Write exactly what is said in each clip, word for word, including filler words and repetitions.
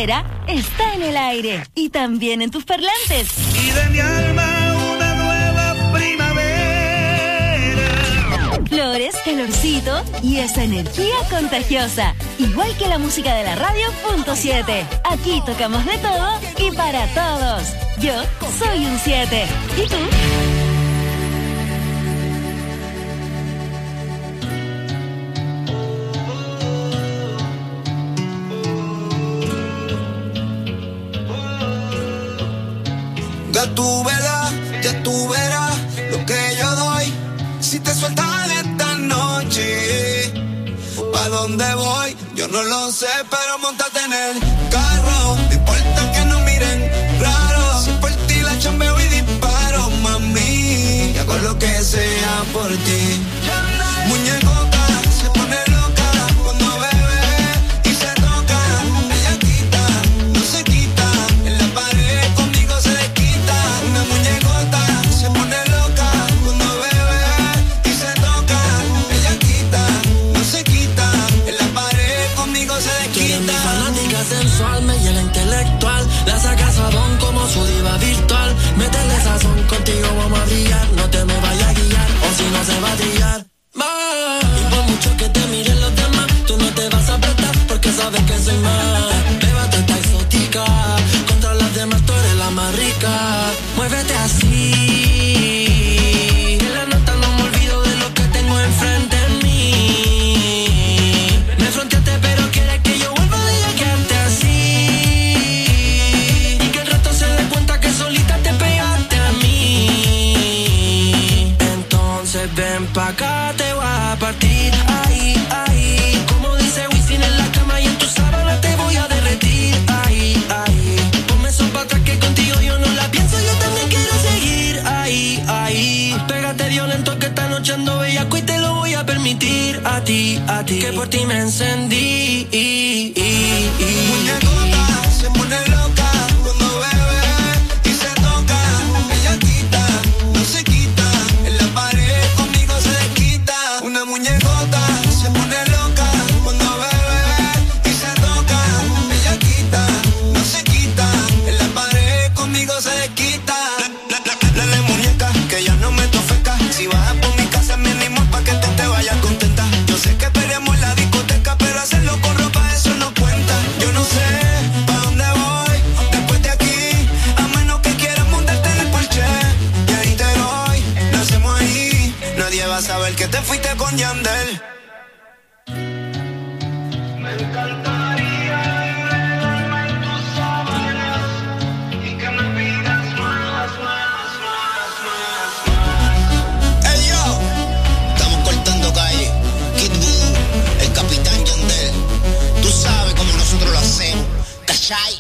primavera está en el aire y también en tus parlantes. Y de mi alma una nueva primavera. Flores, calorcito y esa energía contagiosa. Igual que la música de la radio punto siete. Aquí tocamos de todo y para todos. Yo soy un siete. ¿Y tú? Ya tú verás, ya tú verás lo que yo doy. Si te sueltas esta noche, ¿pa' dónde voy? Yo no lo sé, pero montate en el carro. No importa que nos miren raro. Si por ti la chambeo y disparo, mami. Hago lo que sea por ti. Muñecota se pone loca cuando bebe y se toca. Ella quita, no se quita. En la pared conmigo se desquita. Una muñecota se pone loca cuando bebe y se toca. Ella quita, no se quita. En la pared conmigo se desquita. Mi fanática sensual me llena intelectual. La saca sabón como su diva virtual. Métele sazón, contigo vamos a brillar. No te me vayas a guiar, o si no se va a trillar. Y por mucho que te miren los demás, tú no te vas a apretar porque sabes que soy más. Bébate esta exótica, contra las demás tú eres la más rica. Muévete así, que la nota no me olvido de lo que tengo enfrente de mí. Me fronteaste pero quieres que yo vuelva a quedarte así. Y que el resto se dé cuenta que solita te pegaste a mí. Entonces ven pa' acá, te voy a partir ahí, ahí. Como dice Wisin en la cama y en tu sábana te voy a derretir ahí, ahí. Ponme eso pa' atrás que contigo yo no la pienso, yo también quiero seguir ahí, ahí. Pégate violento que esta noche ando bellaco y te lo voy a permitir a ti, a ti. Que por ti me encendí. Muñecota se pone loca cuando bebe y se toca. Ella quita, no se quita. En la pared conmigo se desquita. Una muñecota se pone loca cuando bebe y se toca. Ella quita, no se quita. En la pared conmigo se desquita. Dale muñeca, que ya no me tofeca. Si vas por mi casa me animo pa' que tú te vayas contenta. Yo sé que peleamos en la discoteca, pero hacerlo con ropa eso no cuenta. Yo no sé pa' dónde voy después de aquí, a menos que quieras montarte en el Porsche. Y ahí te doy, lo hacemos ahí. Nadie va a saber que te fuiste con Yandel. Me encantaría enredarme en tus sábanas y que me pidas más, más, más, más, más. Hey yo, estamos cortando calle. Kid Boo, el capitán Yandel. Tú sabes cómo nosotros lo hacemos, ¿cachai?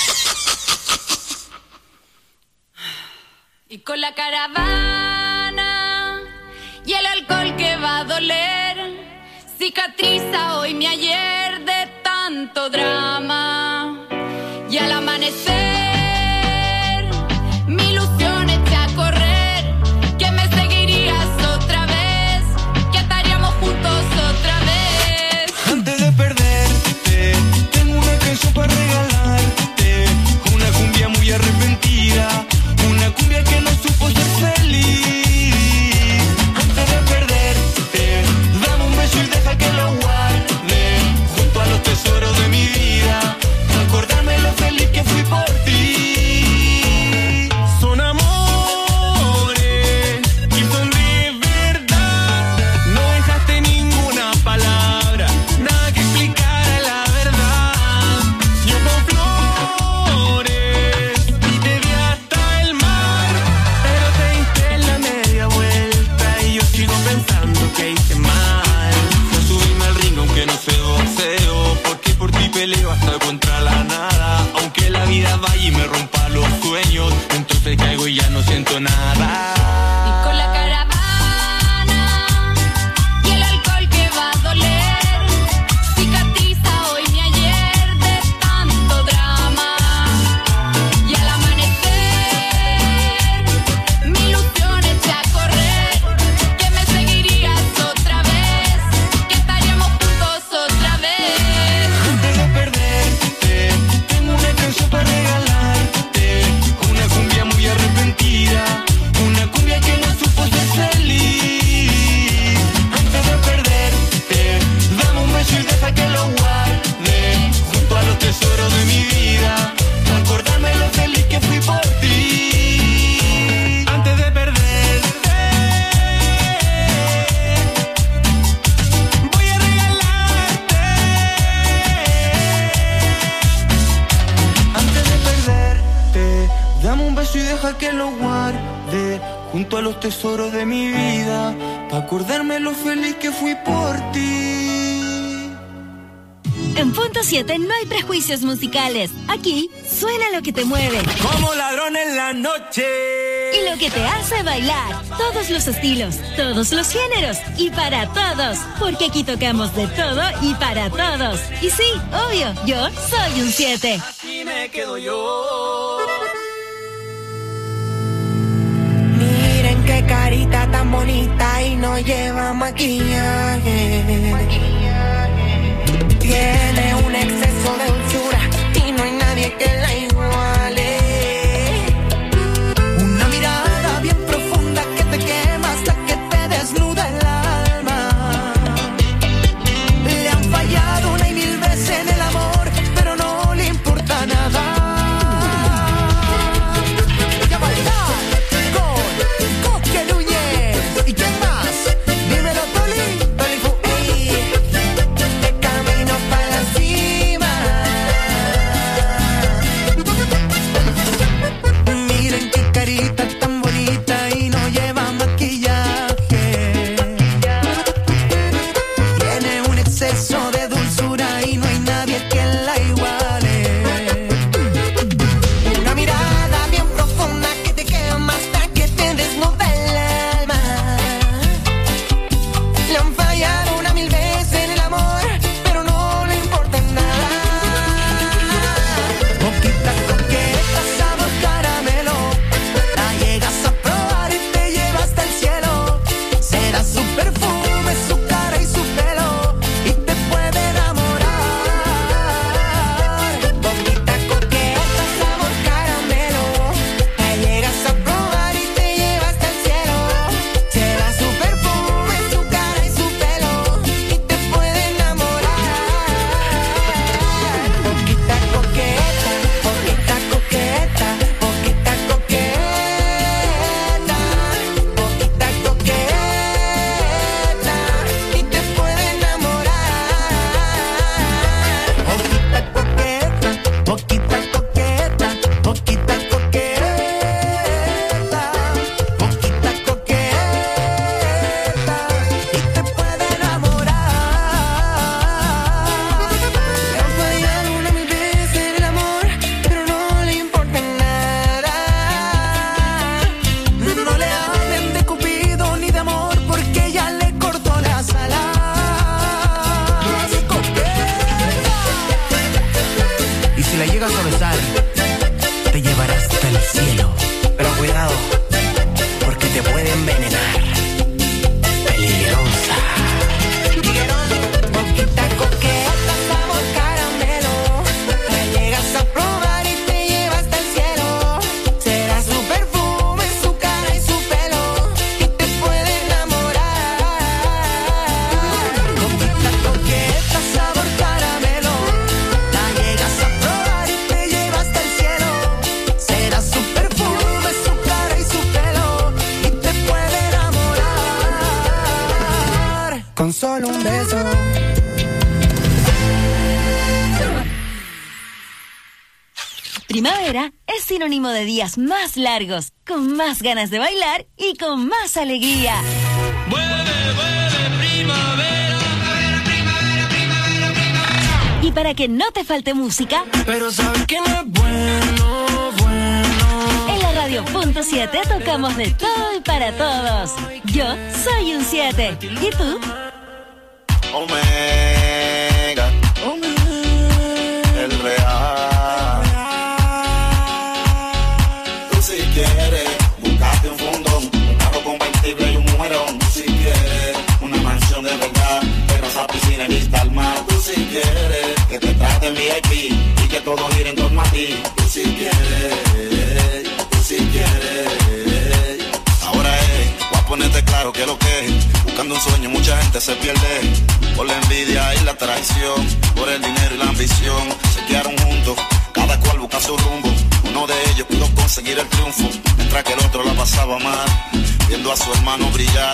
Y con la caravana y el alcohol que va a doler, cicatriza hoy mi ayer de tanto drama. Y al amanecer mi ilusión eché a correr, que me seguirías otra vez, que estaríamos juntos otra vez. Antes de perderte, tengo una canción para regalarte. Una cumbia muy arrepentida, una cumbia que no supo ser feliz. Antes de perderte, dame un beso y deja que lo guarde junto a los tesoros de mi vida, acordarme lo feliz que fui por ti. Son amores y son de verdad. No dejaste ninguna palabra, nada que explicara la verdad. Yo con flores y te di hasta el mar, pero te diste la media vuelta y yo sigo pensando que hice mal. No subirme al ring aunque no sé boxeo, porque por ti peleo hasta contra la nada. Aunque la vida vaya y me rompa los sueños, entonces caigo y ya no siento nada. Y con la caravana y el alcohol que va a doler, cicatriza hoy mi ayer de tanto drama. Y al amanecer mi ilusión eché a correr, que me seguirías otra vez, que estaríamos juntos otra vez. Antes de perderte, tengo deja que lo guarde junto a los tesoros de mi vida, pa' acordarme lo feliz que fui por ti. En Punto siete no hay prejuicios musicales. Aquí suena lo que te mueve. Como ladrón en la noche. Y lo que te hace bailar. Todos los estilos, todos los géneros y para todos. Porque aquí tocamos de todo y para todos. Y sí, obvio, yo soy un siete. Así me quedo yo. Miren qué carita tan bonita y no lleva maquillaje. Tiene un exceso de dulzura y no hay nadie que la iguale. Una mirada bien profunda que te quema hasta que te desnuda el alma. Le han fallado una y mil veces en el amor, pero no le importa nada. Y a bailar con Coque Núñez. ¿Y quién más? Dímelo, Toli. Toli Fu, ey. De camino para la cima. Miren qué carita tan bonita y no lleva maquillaje. Tiene un exceso de dulzura y no hay nadie que la iguale. Una mirada bien profunda que te quema hasta que te desnuda el alma. Le han fallado una mil veces en el amor, pero no le importa nada. Boquita coqueta, sabor caramelo. La llegas a probar y te lleva hasta el cielo. Será su perfume, su cara y su pelo, y te puede enamorar. Boquita coqueta, sabor caramelo. La llegas a probar y te lleva hasta el cielo. Será su perfume, su cara y su pelo, y te puede enamorar. Boquita coqueta, boquita coqueta, boquita coqueta, boquita coqueta, y te puede enamorar. Boquita coqueta, boquita coqueta, boquita coqueta, boquita coqueta, y te puede enamorar. Le han fallado una mil veces en el amor, pero no le importa nada. No le hablen de Cupido ni de amor, porque ya le cortó las alas. Y si la llegas a besar, te llevará hasta el cielo. Pero cuidado, porque te puede envenenar. Peligrosa. Boquita coqueta, sabor caramelo. La llegas a probar y te lleva hasta el cielo. Será su perfume, su cara y su pelo, y te puede enamorar. Boquita coqueta, sabor caramelo. La llegas a probar y te lleva hasta el cielo. Será su perfume, su cara y su pelo, y te puede enamorar. Con solo un beso. Primavera es sinónimo de días más largos, con más ganas de bailar y con más alegría. Y para que no te falte música, Pero sabes que no es bueno, bueno. en la radio Punto siete tocamos de todo y para todos. Yo soy un siete. ¿Y tú? Omega, el real. Tú si quieres, buscate un fundón, un carro convertible y un mujerón. Tú si quieres, una mansión de verdad, terraza, piscina y vista al mar. Tú si quieres, que te traten V I P y que todo gire en torno a ti. Tú si quieres, tú si quieres. Ahora es, voy a ponerte claro que lo que es. Buscando un sueño mucha gente se pierde, por la envidia y la traición, por el dinero y la ambición. Se quedaron juntos, cada cual busca su rumbo. Uno de ellos pudo conseguir el triunfo, mientras que el otro la pasaba mal, viendo a su hermano brillar.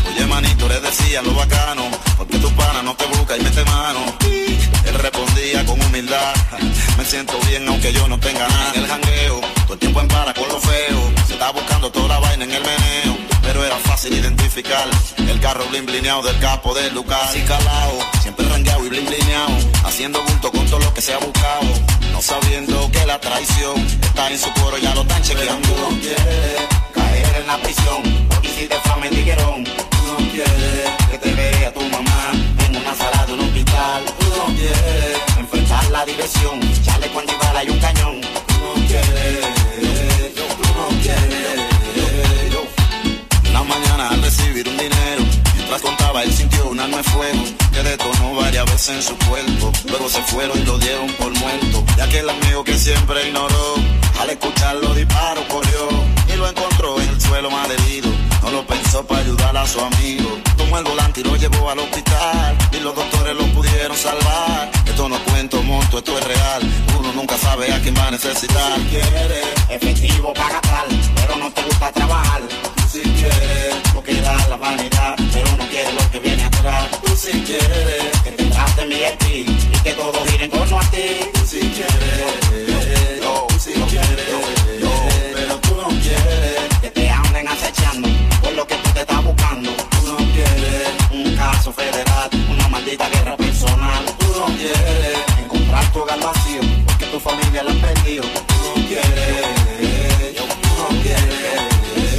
Oye manito, le decían lo bacano, porque tu pana no te busca y mete mano. Él respondía con humildad, me siento bien aunque yo no tenga nada. En el jangueo, todo el tiempo en para con lo feo, se está buscando toda la vaina en el meneo. Pero era fácil identificar el carro blin blineado del capo del Lucas. Así calao, siempre rangueado y blin blineado, haciendo bulto con todo lo que se ha buscado, no sabiendo que la traición está en su coro, ya lo están chequeando. Tú no quieres caer en la prisión, y si te fama en tiguerón. Tú no quieres que te vea tu mamá en una sala de un hospital. Tú no quieres enfrentar la diversión, echarle cuando y bala y un cañón. Tú no quieres, tú no quieres. Una mañana al recibir un dinero, mientras contaba él sintió un arma de fuego que detonó varias veces en su cuerpo. Luego se fueron y lo dieron por muerto. Y aquel amigo que siempre ignoró, al escuchar los disparos corrió y lo encontró en el suelo malherido. No lo pensó para ayudar a su amigo, tomó el volante y lo llevó al hospital, y los doctores lo pudieron salvar. Esto no cuento monto, esto es real, uno nunca sabe a quién va a necesitar. Si quieres efectivo para gastar, pero no te gusta trabajar. Si quieres lo que da la vanidad, pero no quieres lo que viene atrás. Tú si quieres que te traten bien a ti y que todo gire en torno a ti. Tú si quieres, yo, si no quieres, yo, pero tú no quieres que te anden acechando por lo que tú te estás buscando. Tú no quieres un caso federal, una maldita guerra personal. Tú no quieres encontrar tu hogar vacío porque tu familia la han perdido. Tú no quieres, yo, tú no quieres.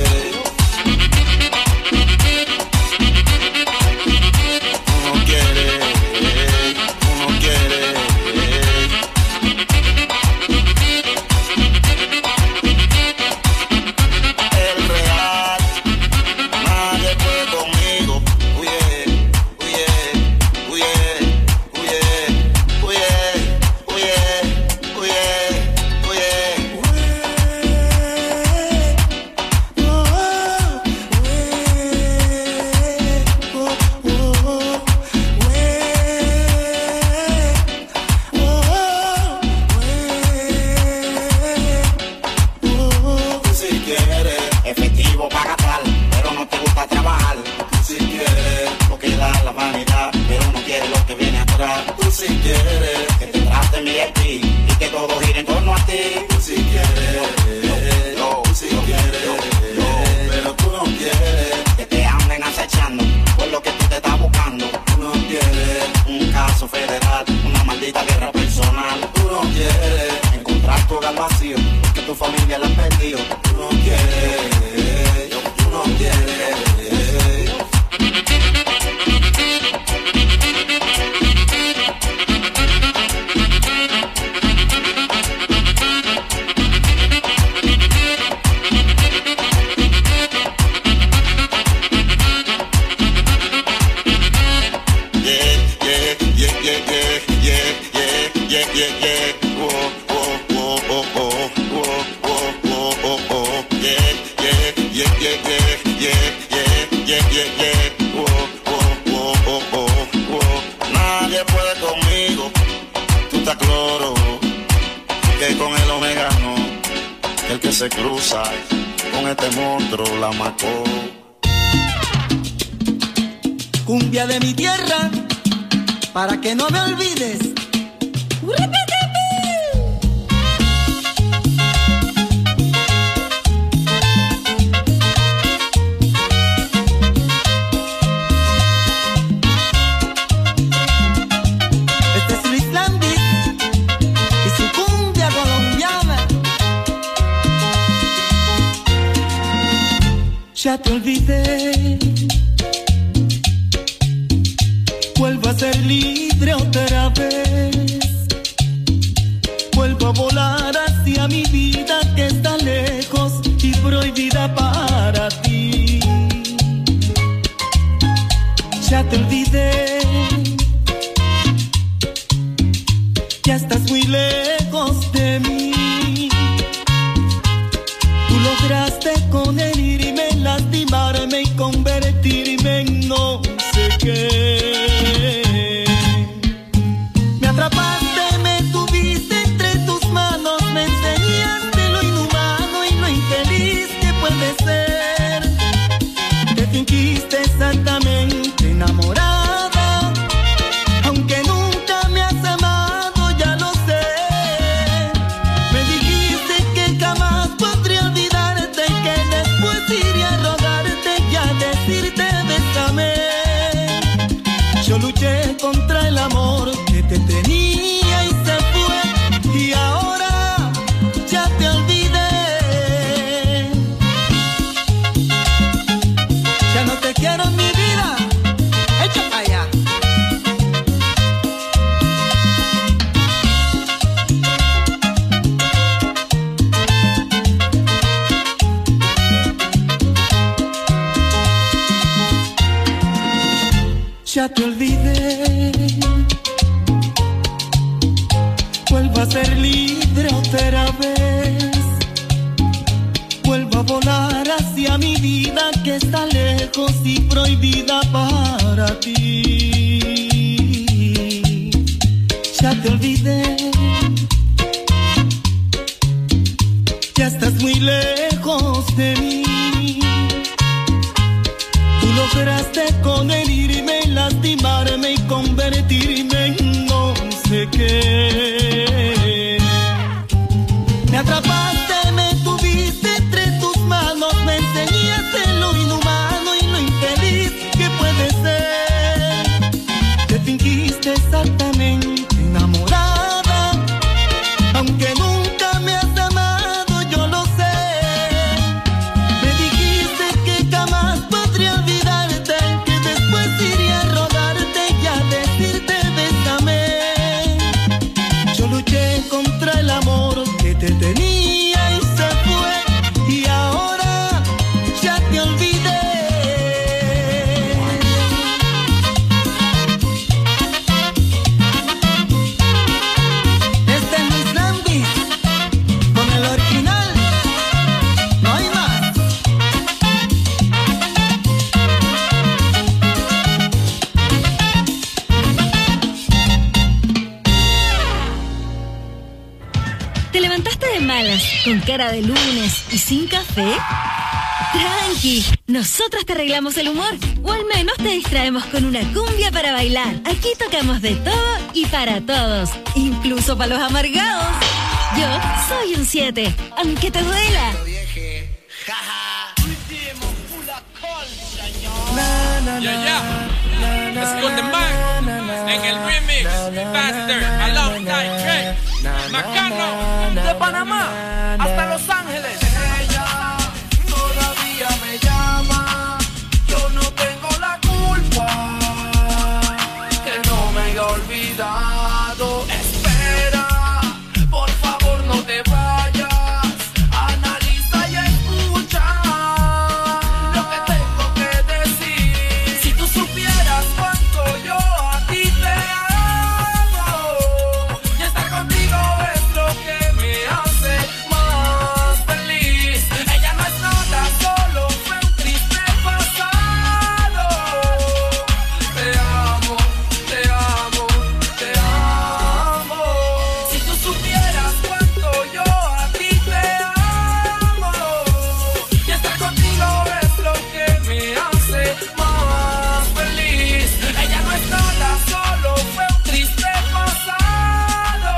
Cumbia de mi tierra, para que no me olvides. Este es Luis Landis y su cumbia colombiana. Ya te olvidé, vuelvo a ser libre otra vez, vuelvo a volar hacia mi vida que está lejos y prohibida para ti. Ya te olvidé, ya estás muy lejos de mí. Tú lograste con herirme, lastimarme y convertirme en no sé qué. Me atrapaste, me tuviste entre tus manos, me enseñaste lo inhumano y lo infeliz que puede ser. Te fingiste exactamente enamorada, aunque nunca me has amado, ya lo sé. Me dijiste que jamás podría olvidarte, que después iría a rogarte y a decirte bésame. Yo luché contra el amor que te tenía y se fue, y ahora ya te olvidé. Ya no te quiero en mi vida, echa para allá. Ya te olvidé, vuelvo a ser libre otra vez, vuelvo a volar hacia mi vida que está lejos y prohibida para ti. Ya te olvidé, ya estás muy lejos de mí. Tú lograste con herirme, lastimarme y convertirme en no sé qué. Me atrapaste, me tuviste entre tus manos, me enseñaste lo inhumano y lo infeliz que puede ser. Te fingiste exactamente enamorada, aunque nunca me has amado, yo lo sé. Me dijiste que jamás podría olvidarte, que después iría a rogarte y a decirte bésame. Yo luché contra el amor que te tenía y se fue, y ahora ya te olvidé. Este es mi Sandy, con el original, no hay más. ¿Te levantaste de malas, con cara de lunes y sin café? Tranqui, nosotros te arreglamos el humor, o al menos te distraemos con una cumbia para bailar. Aquí tocamos de todo y para todos, incluso para los amargados. Yo soy un siete, aunque te duela. Yeah, yeah. Let's go the man. En el remix, Faster, alongside Drake, Macano, de Panamá hasta Los Ángeles. Ella todavía me llama, yo no tengo la culpa, que no me haya olvidado. Espera, por favor no te vayas, analiza y escucha lo que tengo que decir. Si tú supieras cuánto yo a ti te amo, y estar contigo es lo que me hace más feliz. Ella no es nada, solo fue un triste pasado. Te amo, te amo, te amo. Si tú supieras cuánto yo a ti te amo, y estar contigo es lo que me hace más feliz. Ella no es nada, solo fue un triste pasado.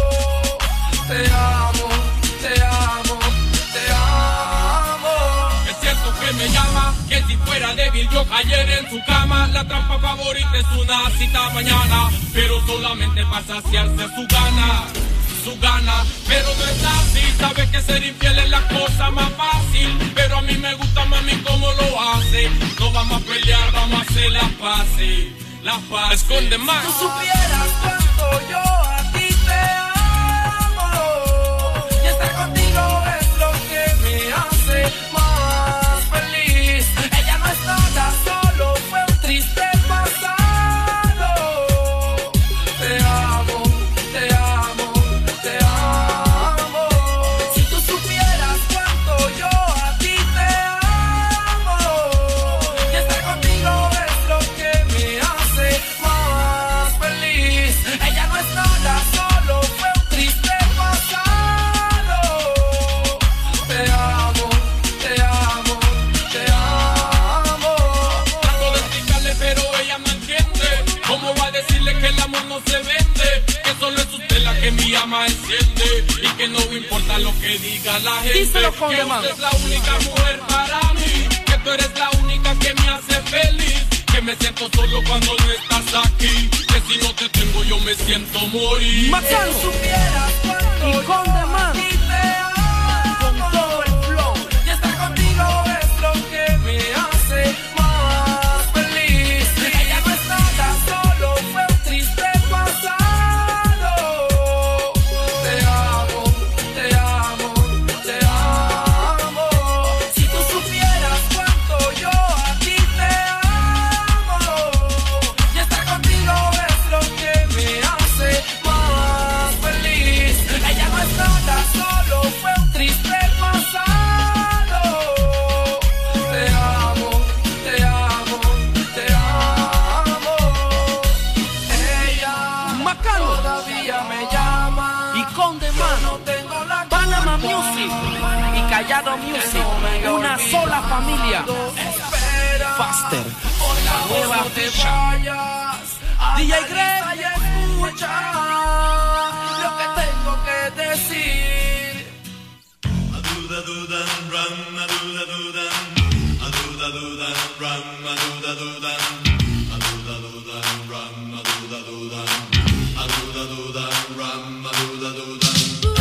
Te amo, te amo, te amo. Es cierto que me llama, que si fuera débil yo cayera en su cama. La trampa favorita es una cita mañana, pero solamente para saciarse su gana, su gana. Pero no es así, sabes que ser infiel es la cosa más fácil, pero a mí me gusta mami como lo hace. No vamos a pelear, vamos a hacer las paces, las paces. Esconde más. Si tú supieras cuánto yo a ti te amo, y estar contigo es lo que me hace más feliz. Ella no es nada, solo fue un triste pasado. Te amo, te amo, te amo. Si tú supieras cuánto yo a ti te amo, y estar contigo es lo que me hace más feliz. Ella no es nada. que diga la gente. Díselo, Que Condeman. usted es la única mujer para mí, que tú eres la única que me hace feliz, que me siento solo cuando no estás aquí, que si no te tengo yo me siento morir. Macano. Si supieras cuánto Y Condeman. yo a ti te amo, Con todo el flow. y estar contigo es lo que me hace más feliz. Ella no es nada, solo fue un triste pasado. Te amo, te amo, te amo. Si tú supieras cuánto yo a ti te amo, y estar contigo es lo que me hace más feliz. Ella no es nada, solo fue un triste pasado. Te amo, te amo, te amo. Ella Macano. todavía me llama. Y Condeman. No tengo la Panama culpa. Music y Callado Music, No me una sola familia. Espera, Faster, por la favor, nueva no te ficha. vayas. D J Analiza Greg. y escucha lo que tengo que decir. Aduda dudan ram, aduda dudan, aduda dudan ram, aduda dudan, aduda dudan ram, aduda dudan, aduda dudan ram, aduda dudan.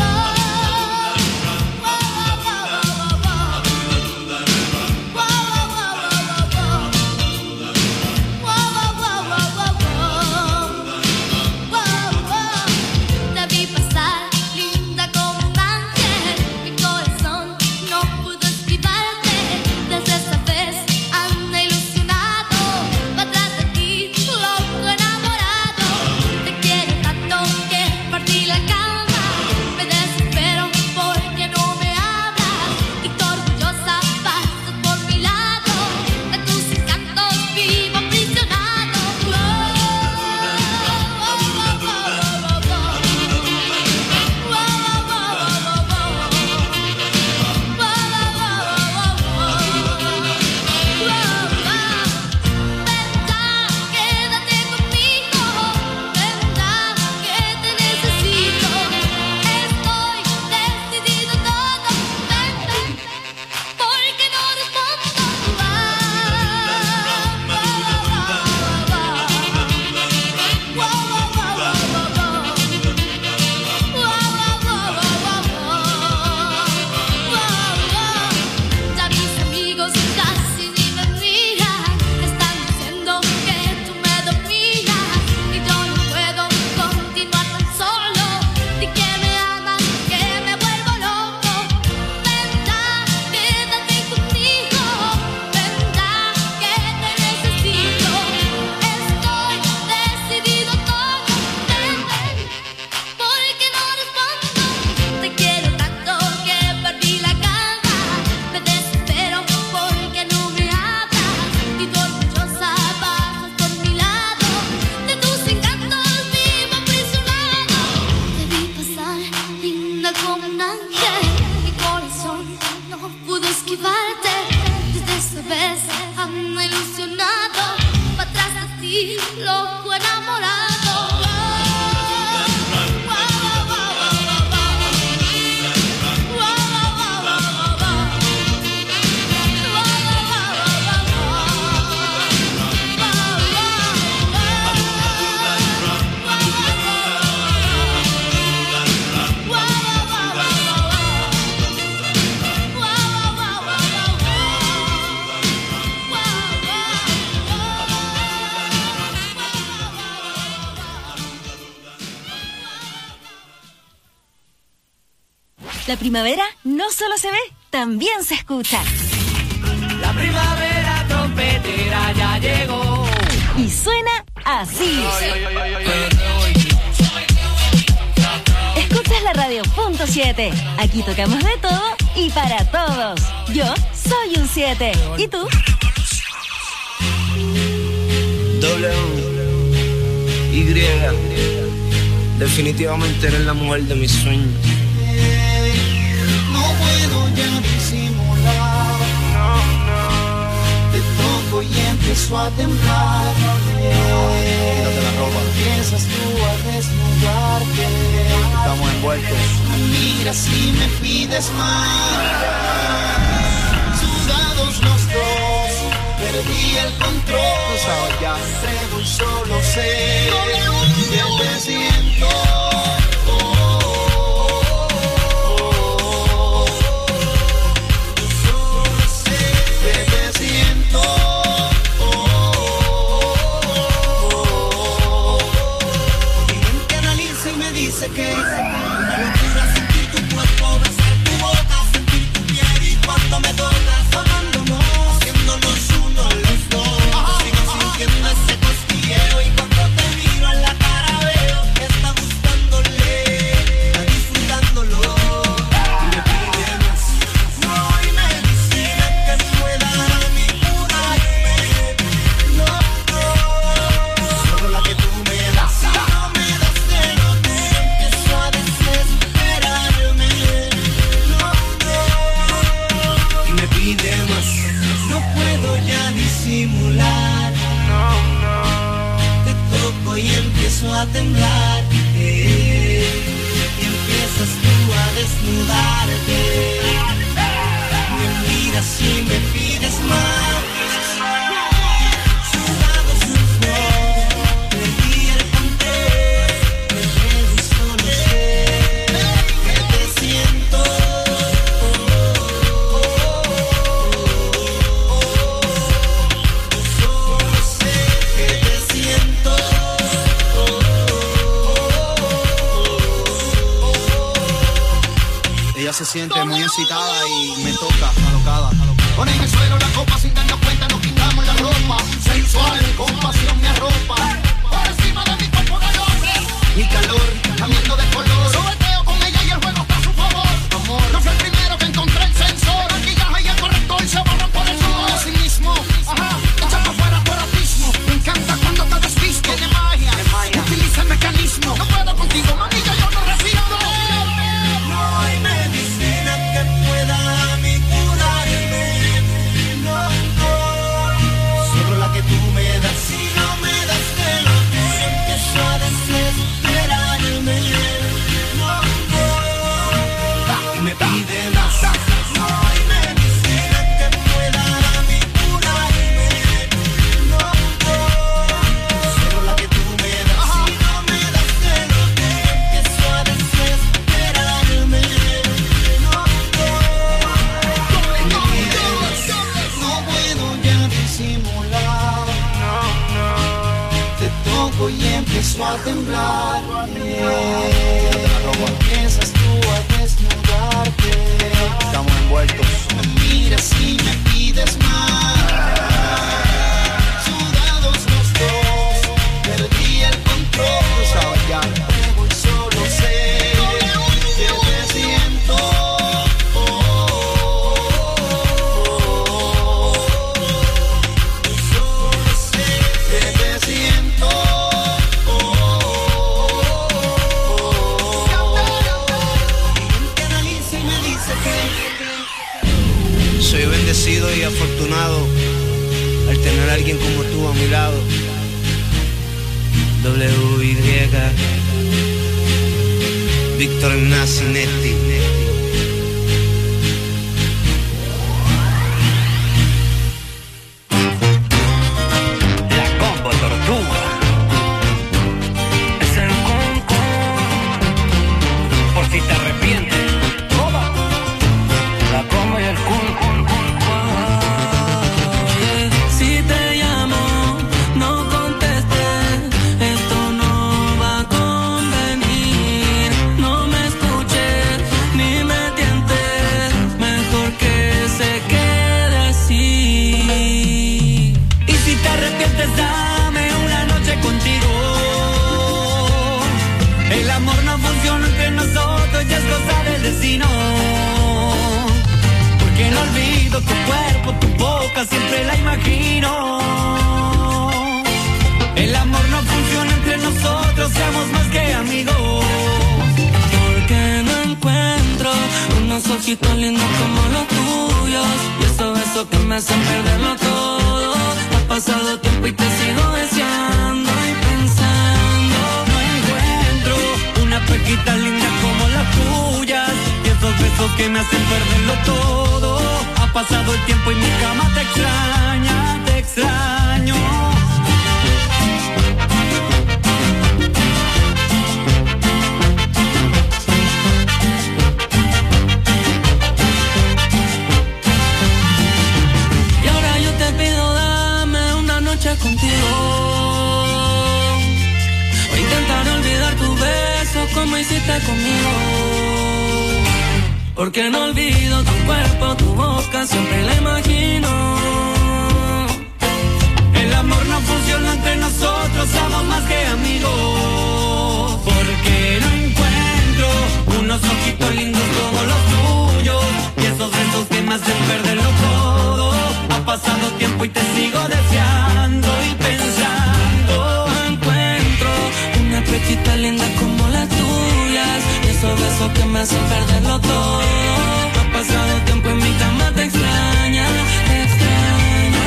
Te vi pasar, linda como un ángel. Mi corazón no pudo esquivarte. Desde esa vez anda ilusionado. Va atrás de ti, loco enamorado. Te quiero tanto que partí la cama. Me desespero porque no me hablas. Y tú orgullosa pasas por mi lado. De tus encantos vivo aprisionado. Quédate conmigo, verdad que te necesito. Estoy decidido todo, vente, porque no respondo. Ya mis amigos casi ni me miran, están diciendo que tú me dominas y yo no puedo continuar tan solo. Di que me amas, que me vuelvo loco. Vendrá, quédate conmigo, vendrá que te necesito. Estoy decidido todo, vente, porque no respondo. Te quiero tanto que perdí la calma. Me desespero porque no me hablas. Y tú orgullosa pasas por mi lado. De tus encantos vivo aprisionado. Te vi pasar, linda como un ángel. Mi corazón no pudo esquivarte. Desde esa vez ando ilusionado. Va atrás de ti, loco enamorado. La primavera no solo se ve, también se escucha. La primavera trompetera ya llegó. Y suena así. Escuchas la radio punto siete. Aquí tocamos de todo y para todos. Yo soy un siete. ¿Y tú? W Y. Definitivamente eres la mujer de mis sueños. No puedo ya disimular. No, no. Te toco y empiezo empiezo a temblar. Quítate la ropa. Empiezas tú a desnudarte. Estamos envueltos. Me miras y me pides más. Sudados los dos, perdí el control. Tú sabes ya. Entrego y solo sé que te siento. Dice que es una locura sentir tu cuerpo, besar tu boca, sentir tu piel y cuando me tocas, amándonos, haciéndonos uno los dos. Sigo sintiendo ese cosquilleo y cuando te miro en la cara veo que está gustándole, está disfrutándolo. Y me pide más, no hay medicina que pueda a mí curarme. No, no, solo la que tú me das. Si no me das de lo que empiezo a desesperarme. No, no, y me pide más. No puedo ya disimular. No, no. Te toco y empiezo a temblar. eh, Y empiezas tú a desnudarte. Me miras y me pides más. Sudados los dos, perdí el control. Me quedo y solo sé que te siento. Solo sé que te siento. Ella se siente muy excitada y me toca, alocada. Pon en el suelo la copa sin darnos cuenta, nos quitamos la ropa. Sensual, con pasión me arropa. Por encima de mi cuerpo de hombre. Mi calor, cambiando de color. Sobeteo con ella y el juego está a su favor. Amor, no fue el primero que encontré el sensor. Maquillaje y el corrector se borran por el sudor. Así mismo, ajá, echa para afuera tu erotismo. Me encanta cuando te desvisto. Tiene magia, utiliza el mecanismo. No puedo contigo, mami, ya yo no respiro. No hay medicina que pueda a mí curarme. No, no, solo la que tú me das. Si no me das de lo que empiezo a desesperarme. No, no, y me pide más. No hay medicina que pueda a mí curarme. No, no, solo la que tú me das. Si no me das de lo que empiezo a desesperarme. No, no, no puedo ya disimular. No, no. Te toco y empiezo a temblar. Empiezas tú a desnudarte. Estamos envueltos. Me miras y me pides más. Sudados los dos, perdí el control. Tú sabes ya. Entrego y solo sé que te siento. Solo sé que te siento. Que analiza y me dice que Soy bendecido y afortunado al tener a alguien como tú a mi lado. W Y Víctor Nacinetti. La combo tortuga. Es el conco. Por si te arrepientes. Toma. La combo y el cun. Si te llamo, no contestes, esto no va a convenir. No me escuches ni me tientes, mejor que se quede así. Y si te arrepientes, dame una noche contigo. El amor no funciona entre nosotros, ya es cosa del destino. Porque no olvido tu cuerpo, tu boca, siempre la imagino. El amor no funciona entre nosotros, seamos más que amigos. Porque no encuentro unos ojitos lindos como los tuyos. Y esos besos que me hacen perderlo todo. pasado tiempo y te sigo deseando y pensando. No encuentro una pequita linda como las tuyas y esos besos que me hacen perderlo todo. Ha pasado el tiempo y mi cama te extraña, te extraño. Y ahora yo te pido, dame una noche contigo. O intentar olvidar tu beso como hiciste conmigo. Porque no olvido tu cuerpo, tu boca, siempre la imagino. El amor no funciona entre nosotros, somos más que amigos. Porque no encuentro unos ojitos lindos como los tuyos y esos besos que me hacen perderlo todo. Ha pasado tiempo y te sigo deseando y pensando. No encuentro una pechita linda como las tuyas y esos besos que me hacen perderlo todo. Ha pasado tiempo en mi cama, te extraña, te extraño.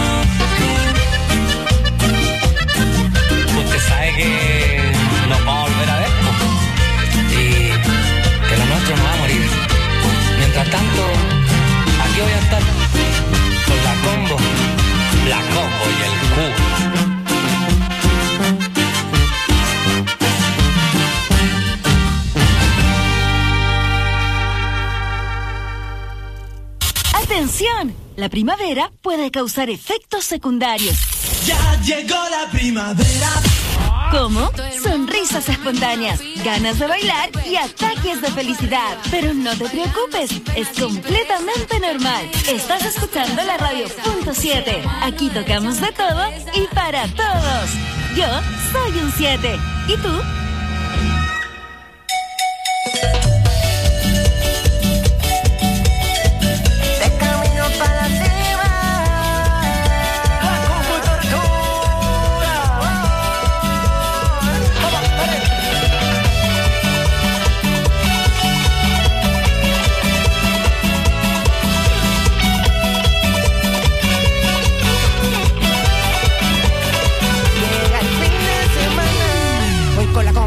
Usted sabe que nos vamos a volver a ver, po. Y que lo nuestro no va a morir. Mientras tanto, aquí voy a estar con la combo, la combo y el cubo. ¡Atención! La primavera puede causar efectos secundarios. Ya llegó la primavera. ¿Cómo? Sonrisas espontáneas, ganas de bailar y ataques de felicidad. Pero no te preocupes, es completamente normal. Estás escuchando la radio punto siete. Aquí tocamos de todo y para todos. Yo soy un siete. ¿Y tú? Con la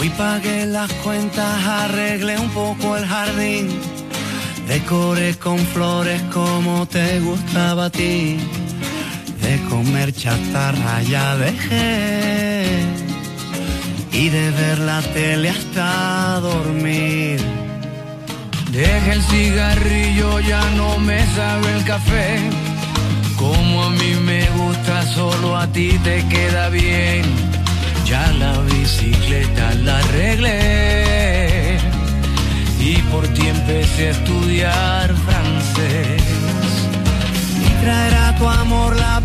Hoy pagué las cuentas, arreglé un poco el jardín, decoré con flores como te gustaba a ti. De comer chatarra ya dejé y de ver la tele hasta dormir. Dejé el cigarrillo, ya no me sabe el café. Como a mí me gusta, solo a ti te queda bien. Ya la bicicleta la arreglé y por ti empecé a estudiar francés. Y traerá tu amor la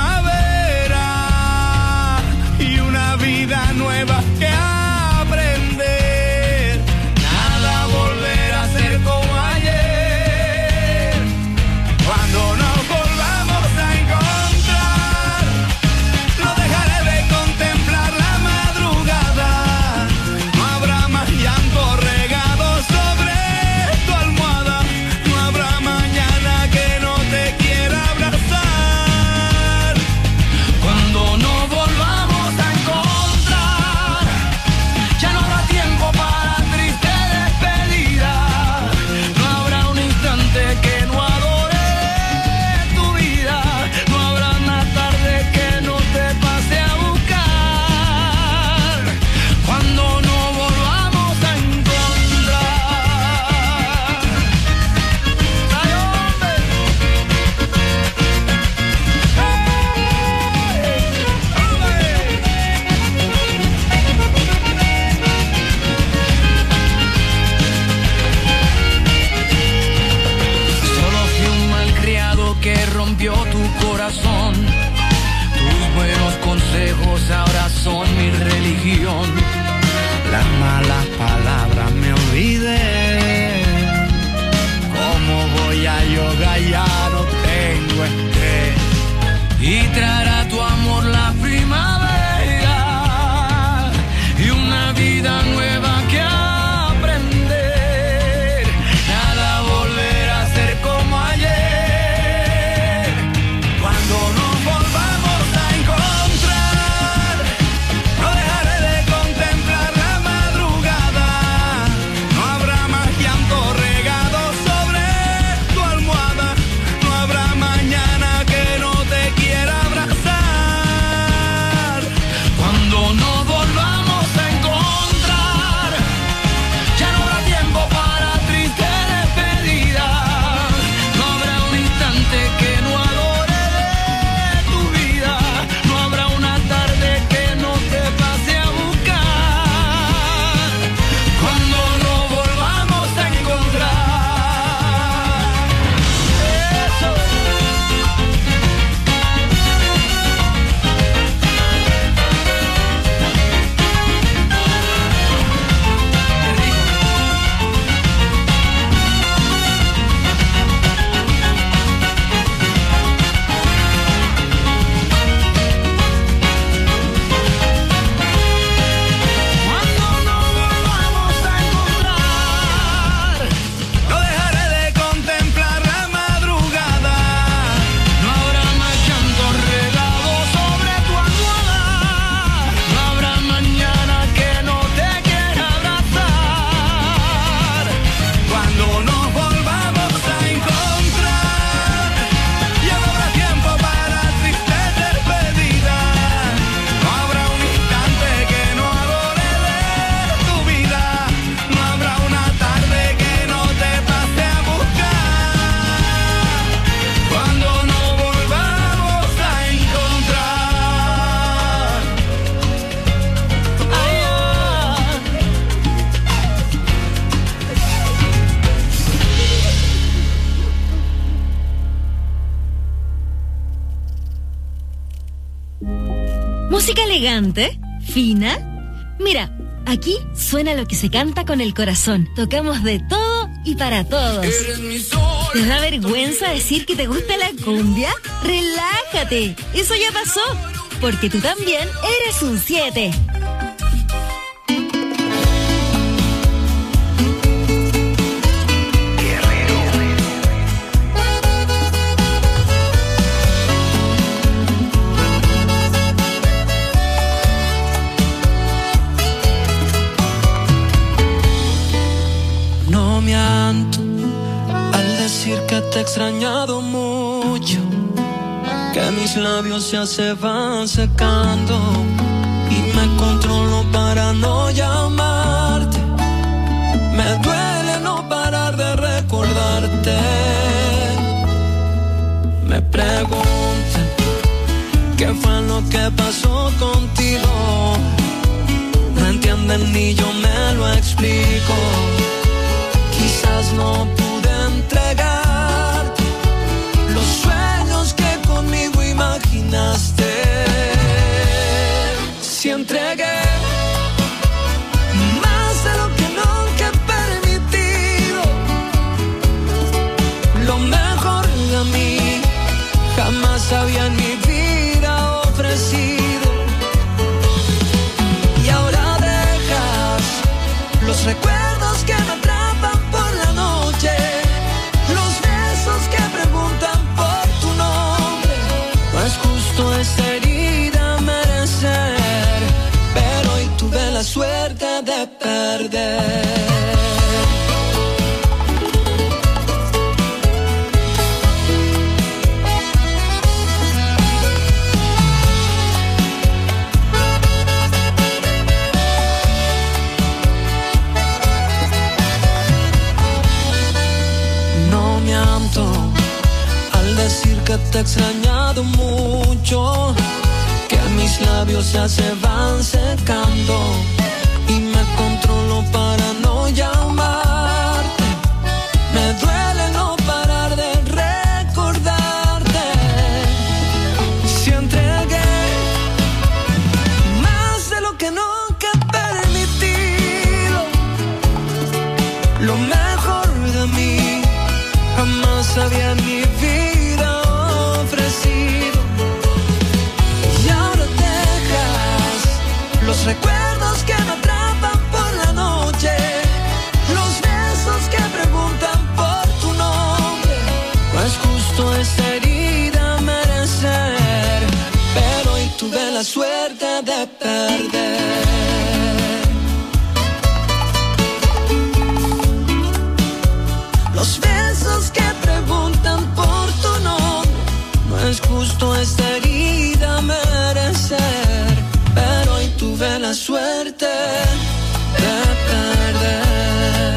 primavera y una vida nueva que aprender. Nada volverá a ser como ayer. Cuando nos volvamos a encontrar, no dejaré de contemplar la madrugada. No habrá más llanto regado sobre tu almohada. No habrá mañana que no te quiera abrazar. Cuando nos volvamos a encontrar, ya no habrá tiempo para triste despedida. No habrá un instante que no adore tu vida. No habrá una tarde que no te pase a buscar. Cuando nos volvamos a encontrar. ¡Ay, hombre! Solo fui un malcriado que rompió tu corazón. Tus buenos consejos ahora son mi religión. Las malas palabras me olvidé. ¿Cómo voy a yoga? Ya no tengo estrés. Y traerá tu amor la primavera y una vida nueva que aprender. Nada volverá a ser como ayer. Cuando nos volvamos a encontrar, no dejaré de contemplar la madrugada. No habrá más llanto regado sobre tu almohada. No habrá mañana que no te quiera abrazar. Cuando nos volvamos a encontrar, ya no habrá tiempo para triste despedida. No habrá un instante que no adore de tu vida. No habrá una tarde que no te pase a buscar. Cuando nos volvamos a encontrar. Eso. Cuando nos volvamos a encontrar, No dejaré de contemplar la madrugada. no habrá más llanto regado sobre tu almohada. No habrá mañana que no te quiera abrazar. Cuando nos volvamos a encontrar, ya no habrá tiempo para tristes despedidas. No habrá un instante que no adore de tu vida. No habrá una tarde que no te pase a buscar. Cuando nos volvamos a encontrar. Ay, ah. Música elegante, fina. Mira, aquí suena lo que se canta con el corazón. Tocamos de todo y para todos. ¿Te da vergüenza decir que te gusta la cumbia? Relájate, eso ya pasó, porque tú también eres un siete. extrañado mucho, que mis labios ya se van secando y me controlo para no llamarte. Me duele no parar de recordarte. Me preguntan qué fue lo que pasó contigo. No entienden ni yo me lo explico. Quizás no pude entregarte los sueños que conmigo imaginaste. Si entregué más de lo que nunca he permitido, lo mejor de mí jamás había en mi vida ofrecido. Y ahora dejas los recuerdos que me atrapan por la noche, los besos que preguntan por tu nombre. No es justo esta herida merecer, pero hoy tuve la suerte de perder. Al decir que te he extrañado mucho, que mis labios ya se van secando y me controlo para no llamarte. Me duele no parar de recordarte. Si entregué más de lo que nunca he permitido, lo mejor de mí jamás había en mi vida ofrecido. Y ahora dejas los recuerdos que me atrapan por la noche, los besos que preguntan por tu nombre. No es justo esta herida merecer, pero hoy tuve la suerte de perder. Los besos que preguntan por tu nombre. No es justo esta herida merecer, pero hoy tuve la suerte de perder.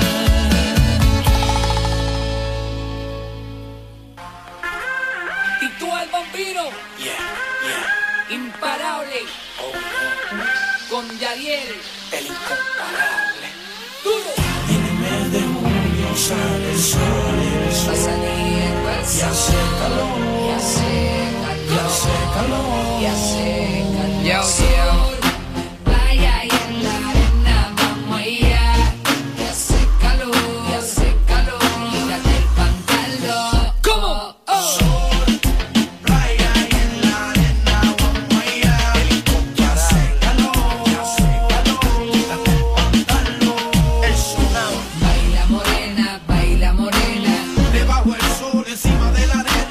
Y tú el vampiro, Yeah, yeah. imparable, Oh, no. con Yadiel, El incomparable. duro. En el mes de junio sale el sol, el sol. Va a salir el Y hace calor, y hace y hace calor. y hace calor. Yo, yo. Playa y en la arena vamos allá. Y hace calor, y hace calor. Quítate el pantalón. ¿Cómo? Oh. Playa y en la arena vamos allá. El incomparable. Y hace calor, y hace calor. Quítate el pantalón. El tsunami. Baila morena, baila morena. Debajo el sol, encima de la arena.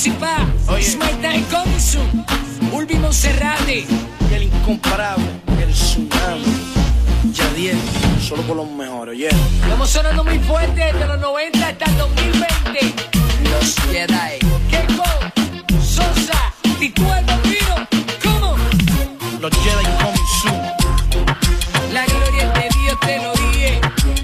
Zipa, Smaita y Comisu, Ulvi Monserrate y el incomparable, el tsunami. Yadiel, solo con los mejores, yeah. Estamos sonando muy fuerte desde los noventa hasta el dos mil veinte. Los Jedi. Keiko, Sosa, Titú el Bambino, ¿cómo? Los Jedi coming soon. La gloria de Dios te lo dije.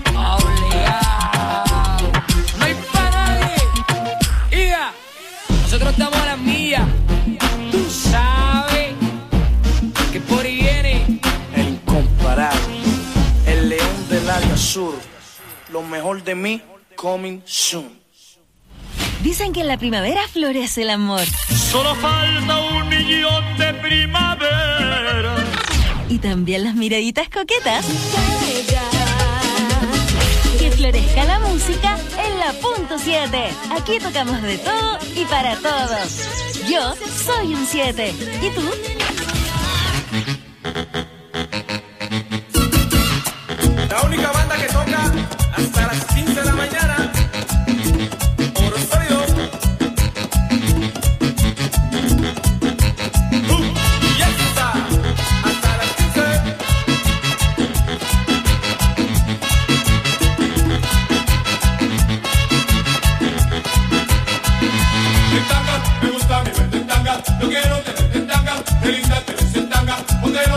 Obligado. No hay para nadie. Iga, nosotros estamos a las millas. Tú sabes que por ahí viene el incomparable, el león del área sur. Lo mejor de mí, coming soon. Dicen que en la primavera florece el amor. Solo falta un millón de primavera. Y también las miraditas coquetas. Que florezca la música en la punto siete. Aquí tocamos de todo y para todos. Yo soy un siete. ¿Y tú? La única banda que toca hasta las quince de la mañana. Yo quiero tenerte en tanga, qué linda te ves en tanga, ponte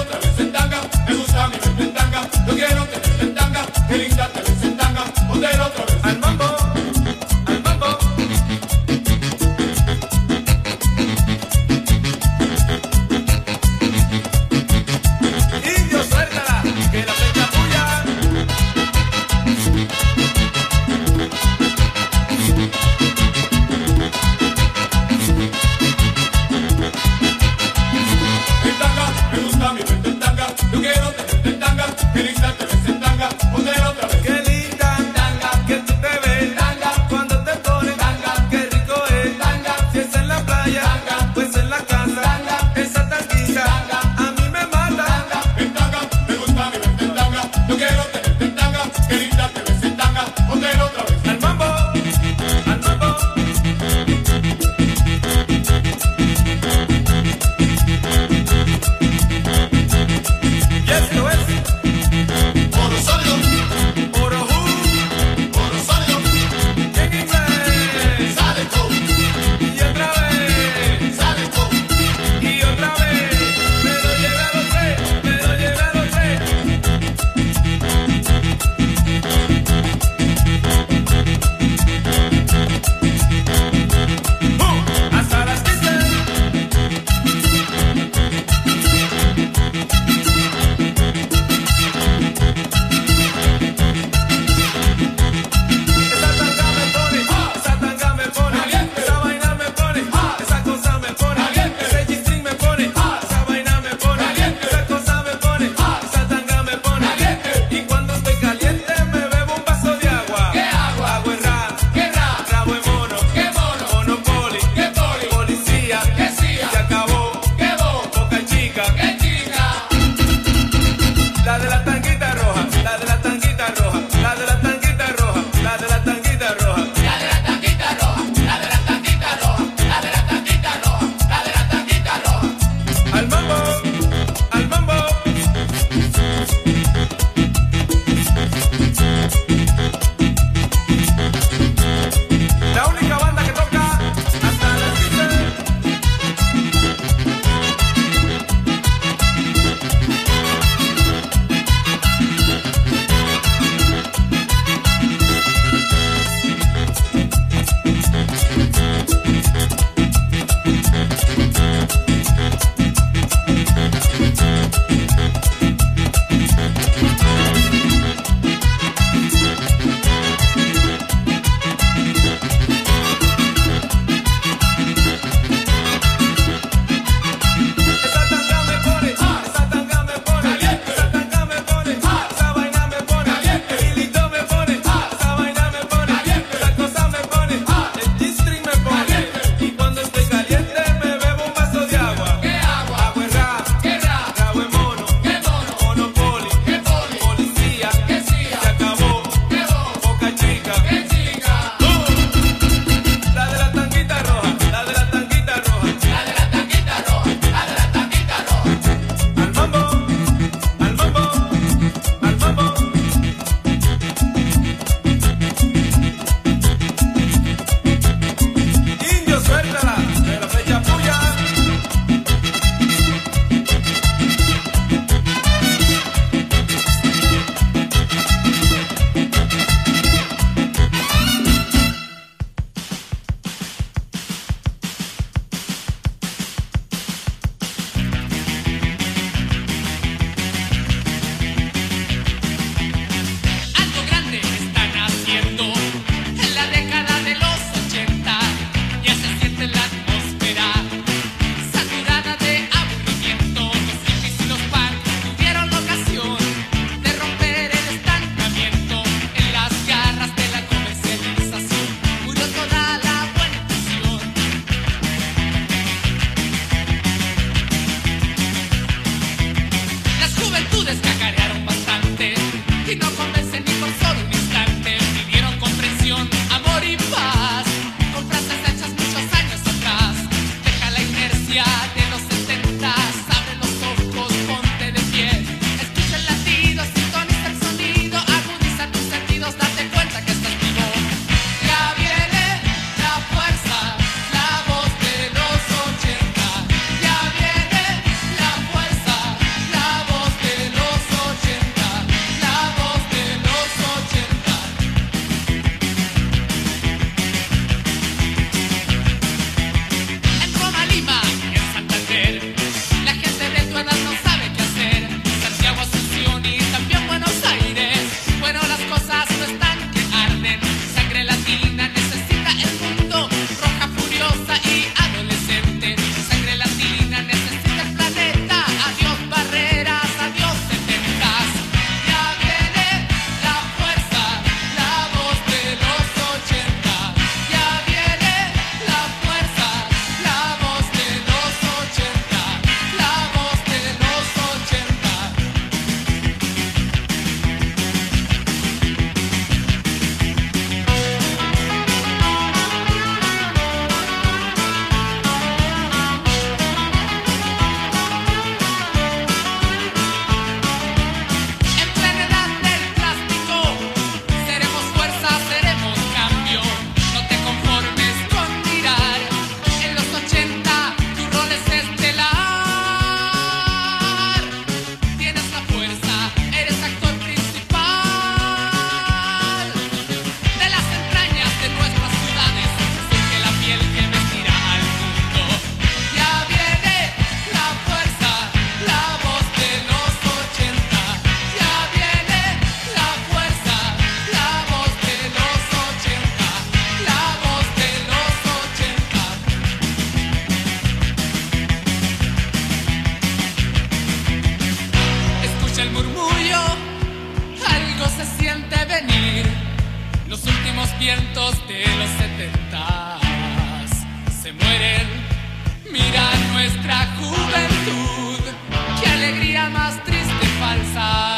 los vientos de los setentas se mueren. Mira nuestra juventud, qué alegría más triste y falsa.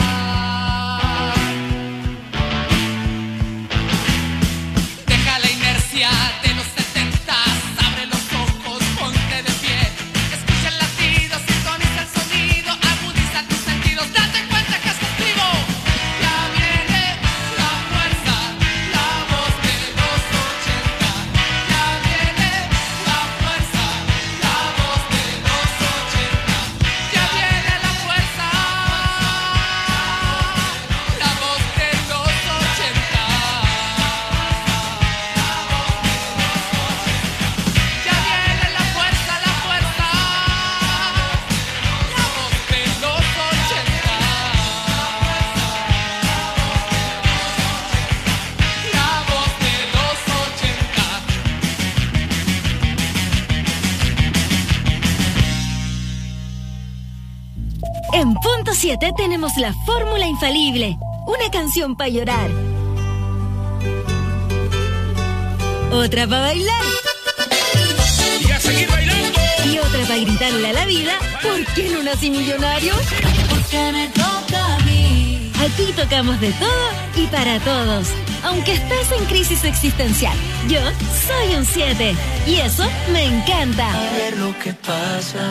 Deja la inercia de los setentas, abre los ojos, ponte de pie. Escucha el latido, sintoniza el sonido, agudiza tus sentidos, date cuenta que estás vivo. Ya viene la fuerza, la voz de los ochenta. Ya viene la fuerza, la voz de los ochenta. Ya viene la fuerza, la voz de los ochenta. Ya viene la fuerza, la fuerza, la voz de los ochenta. La voz de los ochenta. En Punto siete tenemos la fórmula infalible. Una canción para llorar. Otra para bailar. Y a seguir bailando. Y otra para gritarle a la vida, ¿por qué no nací millonario? Porque me toca a mí. Aquí tocamos de todo y para todos. Aunque estés en crisis existencial, yo soy un siete. Y eso me encanta. A ver lo que pasa.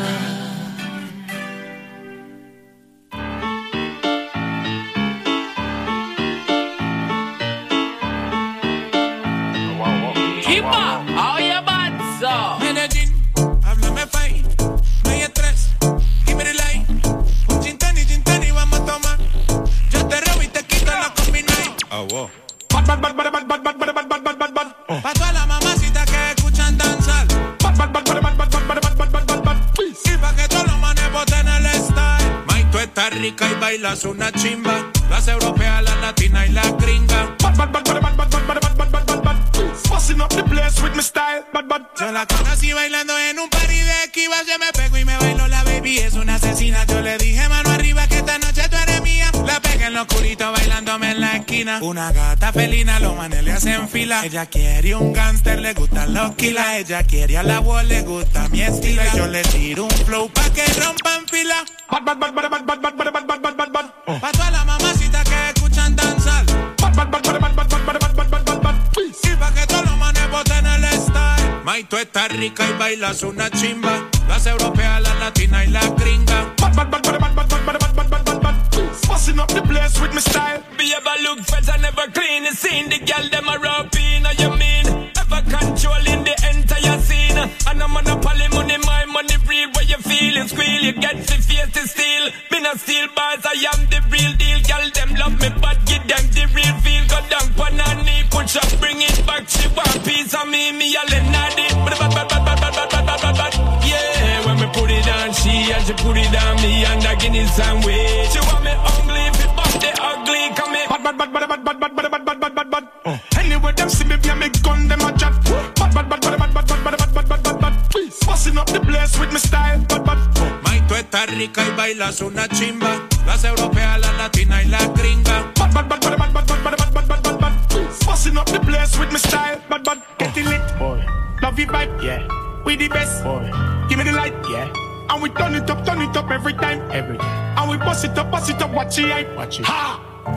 Kimba, oye, Banzo. Medellín, háblame fine, no hay estrés, give me the light. Un gin tonic, gin tonic, vamos a tomar. Yo te robo y te quito la combination. Ah, wow. Bad, bad, bad, bad, bad, bad, bad, bad, bad, bad, bad, bad. Pa' todas las mamacitas que escuchan danzar. Bad, bad, bad, bad, bad, bad, bad, bad, bad, bad, bad, bad. Y pa' que todos los manes boten el style. May, tú estás rica y bailas una chimba. Las europeas, las latinas y las gringas. Bad, bad, bad, bad, bad, bad, bad, bad, bad, bad, bad, bad. Busting up the place with my style, bad, bad. Yo la conocí bailando en un party de esquivas. Yo me pego y me bailo la baby, es una asesina. Yo le dije mano arriba que esta noche tú eres mía. La pegué en lo oscurito bailándome en la esquina. Una gata felina, los manes le hacen fila. Ella quiere un gangster, le gustan los kilas. Ella quiere a la voz, le gusta mi estilo. Y yo le tiro un flow pa' que rompan fila. Bad, bad, bad, bad, bad, bad, bad, bad, bad, bad, bad, bad. Pa' todas las mamacitas que escuchan danzar. Bad, bad, bad, bad, bad, bad, bad, bad, bad, bad, bad, bad. Y pa' que todos los manes boten el style. May, tú estás rica y bailas una chimba. Las europeas, las latinas y las gringas. Bad, bad, bad, bad, bad, bad, bad, bad, bad, bad, bad, bad. Busting up the place with my style. Be ever look fresh and never clean. You seen the girl them a rap in, you mean? Ever controlling the entire scene. And I'm on a poly money, my money real. Where you feeling squeal, you get the face to steal. Me not steal bars, I am the real deal. Girl them love me, but give them the real feel. Go down on her knee, push up, bring it back. She want piece of me, me a lenadi. But bad, bad, bad, bad, bad, bad, bad, bad, bad. Yeah, when me put it on she and she put it on me and I give it some way. She want me ugly, if it bump the ugly, come in. Bad, bad, bad, bad, bad, bad, bad, bad, bad, bad, bad, bad. Uh. Anyway, them see me, me me gun, them a chat. Bad, bad, bad, bad, bad, bad, bad, bad, bad, bad, bad, bad. Busting up the place with my style, bad, bad. Uh. May, tú estás rica y bailas una chimba. Las europeas, las latinas y las gringas. Bad, bad, bad, bad, bad, bad, bad, bad, bad, bad, bad, bad. Busting up the place with my style, bad, bad. Getting lit, boy. Love you vibe, yeah. We the best, boy. Give me the light, yeah. And we turn it up, turn it up every time, every time. And we bust it up, bust it up, watch it hype, watch it. Ha!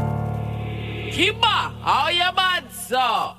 Kimba, oye, Banzo.